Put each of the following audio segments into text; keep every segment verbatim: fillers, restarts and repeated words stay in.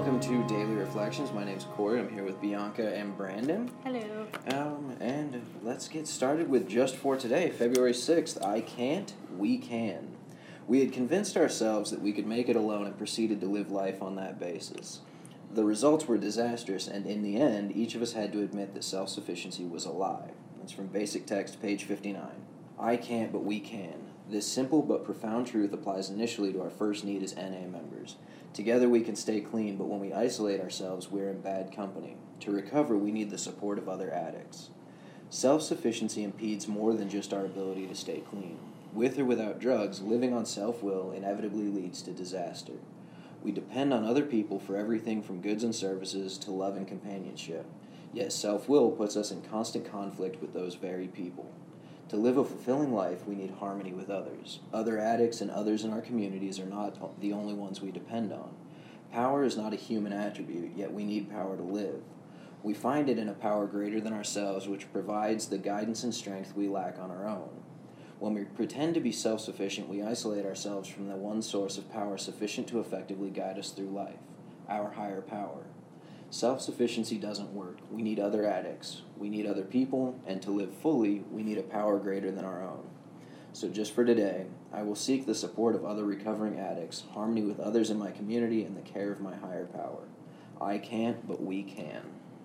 welcome to Daily Reflections. My name's Corey. I'm here with Bianca and Brandon. Hello. Um, and let's get started with just for today, February sixth. I can't, we can. We had convinced ourselves that we could make it alone and proceeded to live life on that basis. The results were disastrous, and in the end, each of us had to admit that self-sufficiency was a lie. That's from Basic Text, page fifty-nine. I can't, but we can. This simple but profound truth applies initially to our first need as N A members. Together we can stay clean, but when we isolate ourselves, we're in bad company. To recover, we need the support of other addicts. Self-sufficiency impedes more than just our ability to stay clean. With or without drugs, living on self-will inevitably leads to disaster. We depend on other people for everything from goods and services to love and companionship. Yet self-will puts us in constant conflict with those very people. To live a fulfilling life, we need harmony with others. Other addicts and others in our communities are not the only ones we depend on. Power is not a human attribute, yet we need power to live. We find it in a power greater than ourselves, which provides the guidance and strength we lack on our own. When we pretend to be self-sufficient, we isolate ourselves from the one source of power sufficient to effectively guide us through life, our higher power. Self-sufficiency doesn't work. We need other addicts. We need other people, and to live fully, we need a power greater than our own. So just for today, I will seek the support of other recovering addicts, harmony with others in my community, and the care of my higher power. I can't, but we can.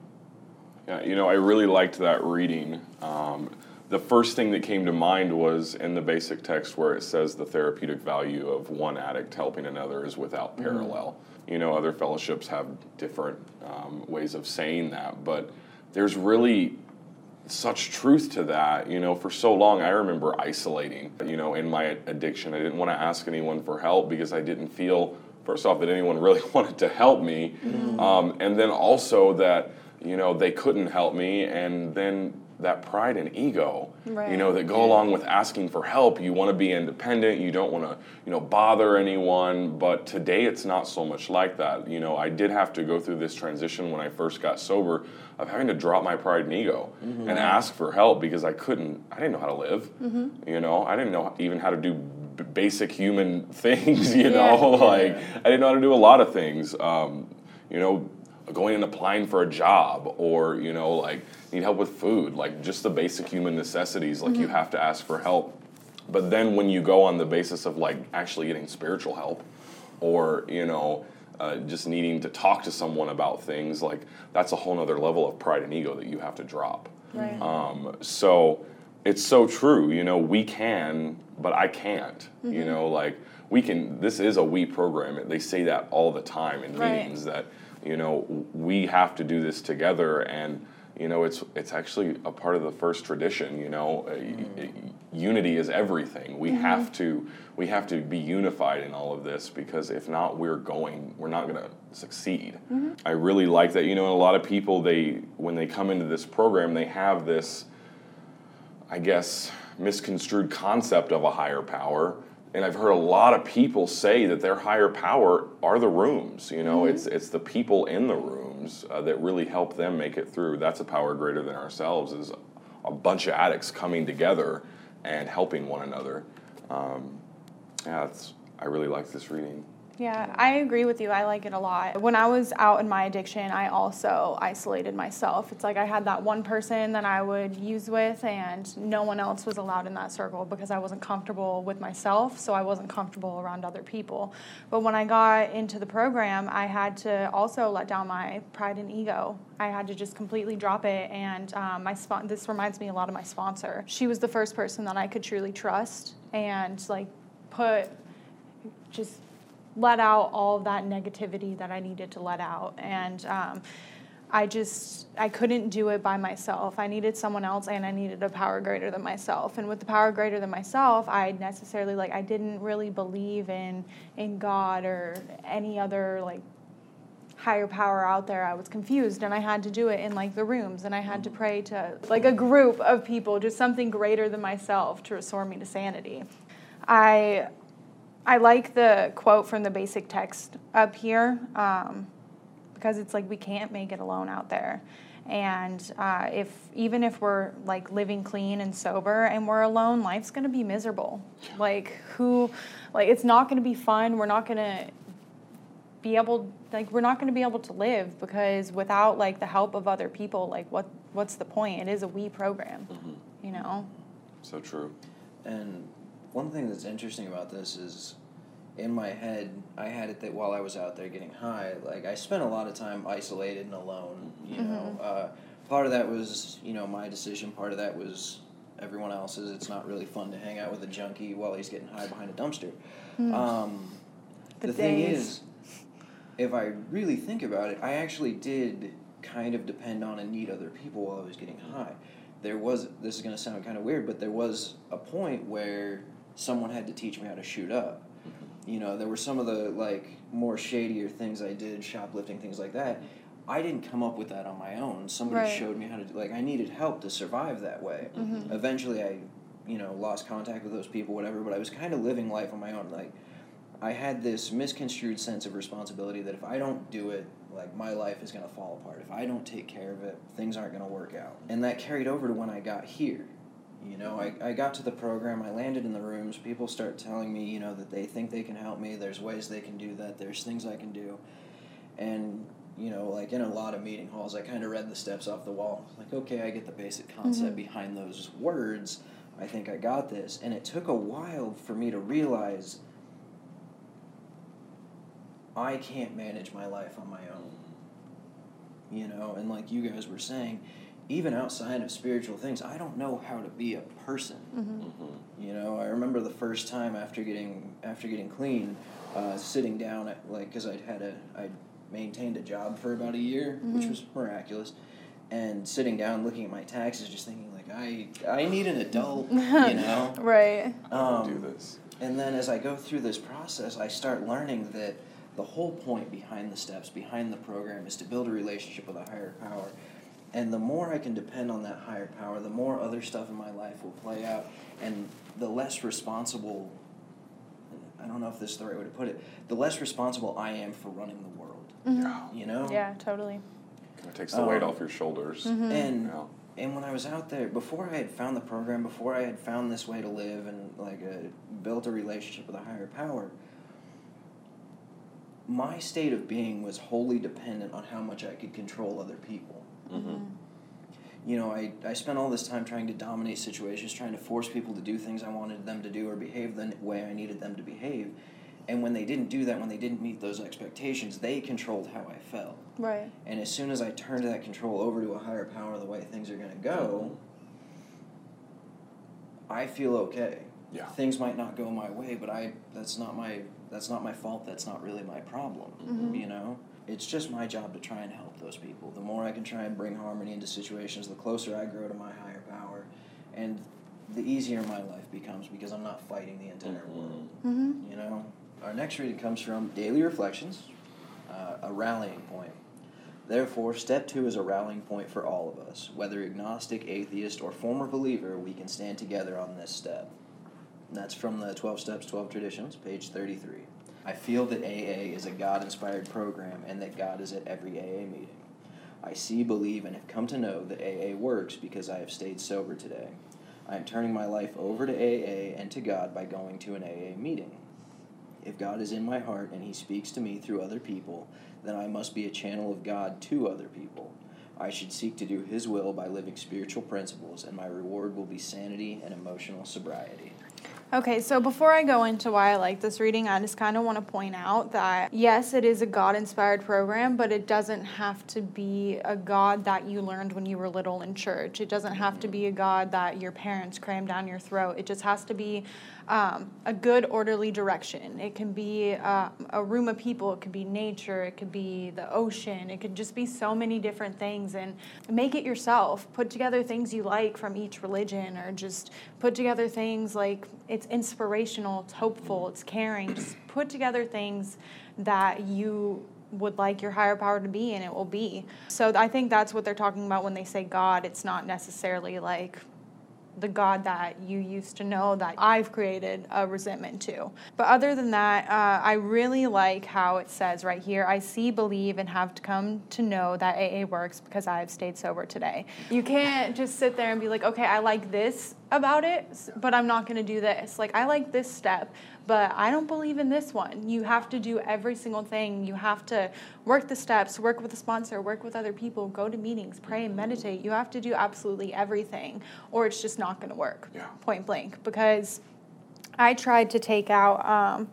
Yeah, you know, I really liked that reading. Um, the first thing that came to mind was in the Basic Text where it says the therapeutic value of one addict helping another is without parallel. Mm-hmm. You know, other fellowships have different um, ways of saying that, but there's really such truth to that. You know, for so long I remember isolating, you know, in my addiction. I didn't want to ask anyone for help because I didn't feel, first off, that anyone really wanted to help me, mm-hmm. um, and then also that, you know, they couldn't help me, and then that pride and ego, right. you know, that go along with asking for help. You want to be independent. You don't want to, you know, bother anyone. But today it's not so much like that. You know, I did have to go through this transition when I first got sober of having to drop my pride and ego mm-hmm. and ask for help because I couldn't, I didn't know how to live. Mm-hmm. You know, I didn't know even how to do b- basic human things, you yeah. know, like yeah. I didn't know how to do a lot of things. Um, you know, going and applying for a job, or, you know, like need help with food, like just the basic human necessities, like mm-hmm. you have to ask for help. But then when you go on the basis of like actually getting spiritual help, or, you know, uh, just needing to talk to someone about things, like that's a whole nother level of pride and ego that you have to drop. Right. Um, so it's so true, you know, we can, but I can't, mm-hmm. you know, like we can, this is a we program. They say that all the time in right. meetings that, you know, we have to do this together, and, you know, it's it's actually a part of the first tradition, you know, mm-hmm. unity is everything. We mm-hmm. have to we have to be unified in all of this, because if not, we're going, we're not going to succeed. Mm-hmm. I really like that, you know, a lot of people, they, when they come into this program, they have this, I guess, misconstrued concept of a higher power. And I've heard a lot of people say that their higher power are the rooms. You know, mm-hmm. it's it's the people in the rooms uh, that really help them make it through. That's a power greater than ourselves, is a bunch of addicts coming together and helping one another. Um, yeah, that's, I really like this reading. Yeah, I agree with you. I like it a lot. When I was out in my addiction, I also isolated myself. It's like I had that one person that I would use with, and no one else was allowed in that circle because I wasn't comfortable with myself, so I wasn't comfortable around other people. But when I got into the program, I had to also let down my pride and ego. I had to just completely drop it, and um, my spon- this reminds me a lot of my sponsor. She was the first person that I could truly trust and like put just let out all of that negativity that I needed to let out. And um, I just, I couldn't do it by myself. I needed someone else, and I needed a power greater than myself. And with the power greater than myself, I necessarily, like, I didn't really believe in, in God or any other, like, higher power out there. I was confused, and I had to do it in, like, the rooms, and I had to pray to, like, a group of people, just something greater than myself to restore me to sanity. I... I like the quote from the Basic Text up here um, because it's like we can't make it alone out there. And uh, if even if we're like living clean and sober and we're alone, life's going to be miserable. Like who, like it's not going to be fun. We're not going to be able, like, we're not going to be able to live, because without, like, the help of other people, like, what what's the point? It is a we program, mm-hmm. you know? So true. And one thing that's interesting about this is, in my head, I had it that while I was out there getting high, like, I spent a lot of time isolated and alone, you mm-hmm. know. Uh, part of that was, you know, my decision. Part of that was everyone else's. It's not really fun to hang out with a junkie while he's getting high behind a dumpster. Mm. Um, the, the thing is, if I really think about it, I actually did kind of depend on and need other people while I was getting high. There was, this is going to sound kind of weird, but there was a point where someone had to teach me how to shoot up. Mm-hmm. You know, there were some of the, like, more shadier things I did, shoplifting, things like that. I didn't come up with that on my own. Somebody right. showed me how to do, like, I needed help to survive that way. Mm-hmm. Eventually I, you know, lost contact with those people, whatever, but I was kind of living life on my own. Like, I had this misconstrued sense of responsibility that if I don't do it, like, my life is going to fall apart. If I don't take care of it, things aren't going to work out. And that carried over to when I got here. You know, I, I got to the program, I landed in the rooms, people start telling me, you know, that they think they can help me, there's ways they can do that, there's things I can do. And, you know, like, in a lot of meeting halls, I kind of read the steps off the wall. Like, okay, I get the basic concept mm-hmm. behind those words. I think I got this. And it took a while for me to realize I can't manage my life on my own, you know, and like you guys were saying, even outside of spiritual things, I don't know how to be a person, mm-hmm. Mm-hmm. you know. I remember the first time after getting after getting clean, uh, sitting down at, like, because I'd had a I'd maintained a job for about a year, mm-hmm. which was miraculous, and sitting down looking at my taxes, just thinking like I I need an adult, you know, right? Um, do this, and then as I go through this process, I start learning that the whole point behind the steps, behind the program, is to build a relationship with a higher power. And the more I can depend on that higher power, the more other stuff in my life will play out, and the less responsible, I don't know if this is the right way to put it, the less responsible I am for running the world. Mm-hmm. You know? Yeah, totally. It takes the um, weight off your shoulders. Mm-hmm. And yeah. and when I was out there, before I had found the program, before I had found this way to live and, like, a, built a relationship with a higher power, my state of being was wholly dependent on how much I could control other people. Mm-hmm. You know, I, I spent all this time trying to dominate situations, trying to force people to do things I wanted them to do or behave the way I needed them to behave. And when they didn't do that, when they didn't meet those expectations, they controlled how I felt. Right. And as soon as I turned that control over to a higher power, the way things are going to go, I feel okay. Yeah. Things might not go my way, but I that's not my that's not my fault. That's not really my problem. Mm-hmm. You know, it's just my job to try and help those people. The more I can try and bring harmony into situations, the closer I grow to my higher power, and the easier my life becomes because I'm not fighting the entire mm-hmm. world. Mm-hmm. You know, our next reading comes from Daily Reflections, uh, a rallying point. Therefore, step two is a rallying point for all of us. Whether agnostic, atheist, or former believer, we can stand together on this step. That's from the twelve Steps, twelve Traditions, page thirty-three. I feel that A A is a God-inspired program and that God is at every A A meeting. I see, believe, and have come to know that A A works because I have stayed sober today. I am turning my life over to A A and to God by going to an A A meeting. If God is in my heart and He speaks to me through other people, then I must be a channel of God to other people. I should seek to do His will by living spiritual principles, and my reward will be sanity and emotional sobriety. Okay, so before I go into why I like this reading, I just kind of want to point out that, yes, it is a God-inspired program, but it doesn't have to be a God that you learned when you were little in church. It doesn't have to be a God that your parents crammed down your throat. It just has to be um, a good, orderly direction. It can be uh, a room of people. It could be nature. It could be the ocean. It could just be so many different things. And make it yourself. Put together things you like from each religion, or just put together things like it's inspirational, it's hopeful, it's caring. Just put together things that you would like your higher power to be, and it will be. So I think that's what they're talking about when they say God. It's not necessarily like the God that you used to know that I've created a resentment to. But other than that, uh, I really like how it says right here, I see, believe, and have come to know that A A works because I have stayed sober today. You can't just sit there and be like, okay, I like this about it, s- but I'm not going to do this. Like, I like this step, but I don't believe in this one. You have to do every single thing. You have to work the steps, work with a sponsor, work with other people, go to meetings, pray, meditate. You have to do absolutely everything, or it's just not going to work, Yeah. point blank. Because I tried to take out um,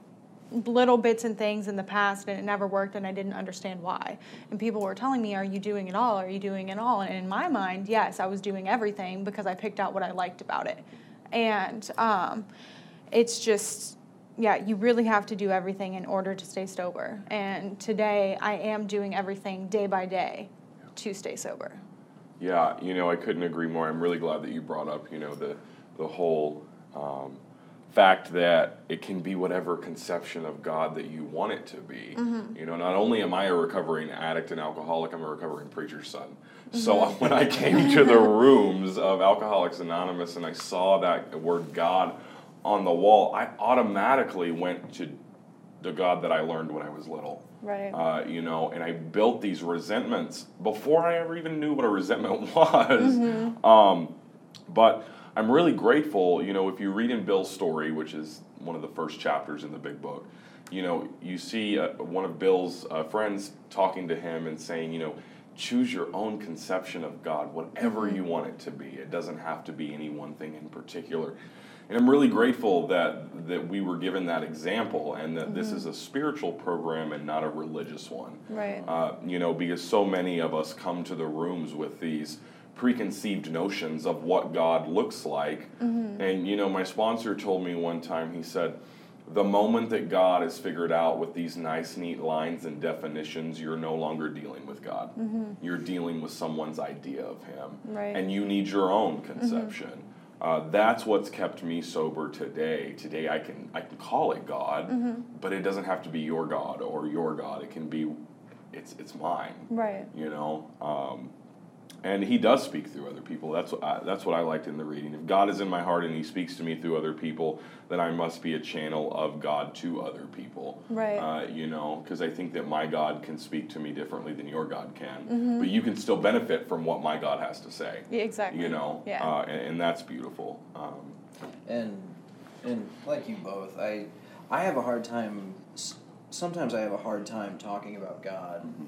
little bits and things in the past, and it never worked, and I didn't understand why. And people were telling me, are you doing it all? Are you doing it all? And in my mind, yes, I was doing everything because I picked out what I liked about it. And um, it's just, yeah, you really have to do everything in order to stay sober. And today, I am doing everything day by day to stay sober. Yeah, you know, I couldn't agree more. I'm really glad that you brought up, you know, the the whole um, fact that it can be whatever conception of God that you want it to be. Mm-hmm. You know, not only am I a recovering addict and alcoholic, I'm a recovering preacher's son. Mm-hmm. So when I came to the rooms of Alcoholics Anonymous and I saw that word God on the wall, I automatically went to the God that I learned when I was little. Right. Uh, you know, and I built these resentments before I ever even knew what a resentment was. Mm-hmm. Um, but I'm really grateful, you know, if you read in Bill's story, which is one of the first chapters in the big book, you know, you see uh, one of Bill's uh, friends talking to him and saying, you know, choose your own conception of God, whatever mm-hmm. you want it to be. It doesn't have to be any one thing in particular. And I'm really grateful that that we were given that example and that mm-hmm. this is a spiritual program and not a religious one. Right. Uh, you know, because so many of us come to the rooms with these preconceived notions of what God looks like. Mm-hmm. And, you know, my sponsor told me one time, he said, the moment that God is figured out with these nice, neat lines and definitions, you're no longer dealing with God. Mm-hmm. You're dealing with someone's idea of him. Right. And you need your own conception. Mm-hmm. Uh, that's what's kept me sober today. Today I can I can call it God, mm-hmm. but it doesn't have to be your God or your God. It can be, it's it's mine. Right. You know, um, and He does speak through other people. That's what I, that's what I liked in the reading. If God is in my heart and He speaks to me through other people, then I must be a channel of God to other people. Right. Uh, you know, because I think that my God can speak to me differently than your God can, mm-hmm. but you can still benefit from what my God has to say. Yeah, exactly. You know, yeah. uh, and, and that's beautiful. Um, and and like you both, I I have a hard time. Sometimes I have a hard time talking about God. Mm-hmm.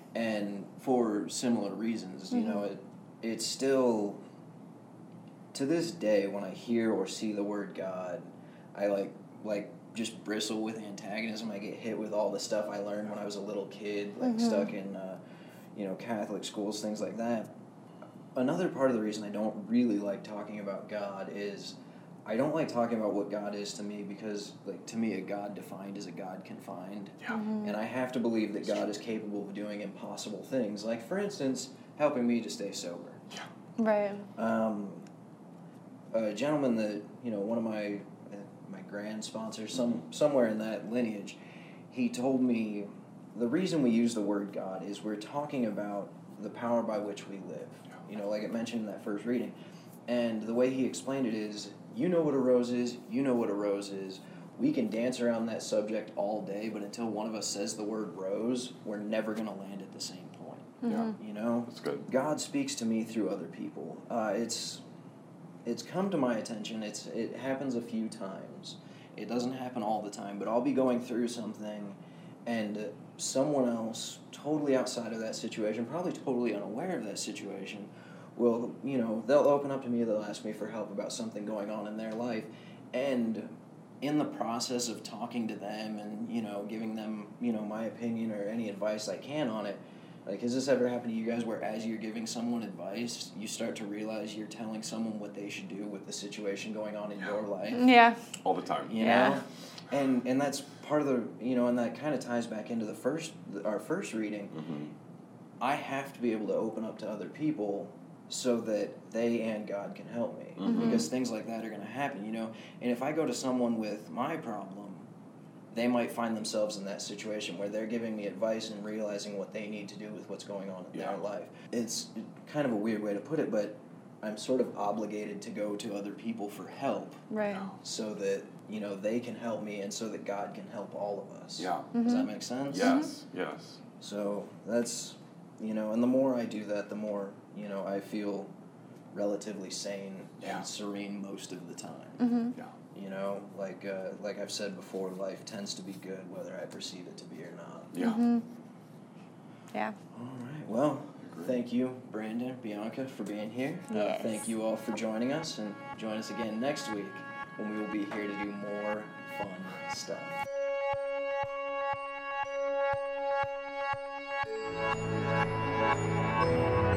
And for similar reasons, mm-hmm. you know, it it's still, to this day, when I hear or see the word God, I like like just bristle with antagonism. I get hit with all the stuff I learned when I was a little kid, like mm-hmm. stuck in, uh, you know, Catholic schools, things like that. Another part of the reason I don't really like talking about God is I don't like talking about what God is to me because, like, to me, a God defined is a God confined. Yeah. Mm-hmm. And I have to believe that That's God true. is capable of doing impossible things. Like, for instance, helping me to stay sober. Yeah. Right. Um, a gentleman that, you know, one of my uh, my grand sponsors, some somewhere in that lineage, he told me the reason we use the word God is we're talking about the power by which we live. Yeah. You know, like it mentioned in that first reading. And the way he explained it is, you know what a rose is, you know what a rose is. We can dance around that subject all day, but until one of us says the word rose, we're never going to land at the same point. Yeah. You know? That's good. God speaks to me through other people. Uh, it's it's come to my attention. It's It happens a few times. It doesn't happen all the time, but I'll be going through something, and someone else, totally outside of that situation, probably totally unaware of that situation, will, you know, they'll open up to me, they'll ask me for help about something going on in their life, and in the process of talking to them and, you know, giving them, you know, my opinion or any advice I can on it, like, has this ever happened to you guys where as you're giving someone advice, you start to realize you're telling someone what they should do with the situation going on in Yeah. your life? Yeah. All the time. You Yeah. know? And and that's part of the, you know, and that kind of ties back into the first, our first reading. Mm-hmm. I have to be able to open up to other people so that they and God can help me. Mm-hmm. Because things like that are going to happen, you know? And if I go to someone with my problem, they might find themselves in that situation where they're giving me advice and realizing what they need to do with what's going on in Yeah. their life. It's kind of a weird way to put it, but I'm sort of obligated to go to other people for help Right. so that, you know, they can help me and so that God can help all of us. Yeah. Does that make sense? Yes. Yes. So that's, you know, and the more I do that, the more, you know, I feel relatively sane Yeah. and serene most of the time. Mm-hmm. Yeah. You know, like uh, like I've said before, life tends to be good whether I perceive it to be or not. Yeah. Mm-hmm. Yeah. All right. Well, thank you, Brandon, Bianca, for being here. Uh, Yes. thank you all for joining us, and join us again next week when we will be here to do more fun stuff. Thank you.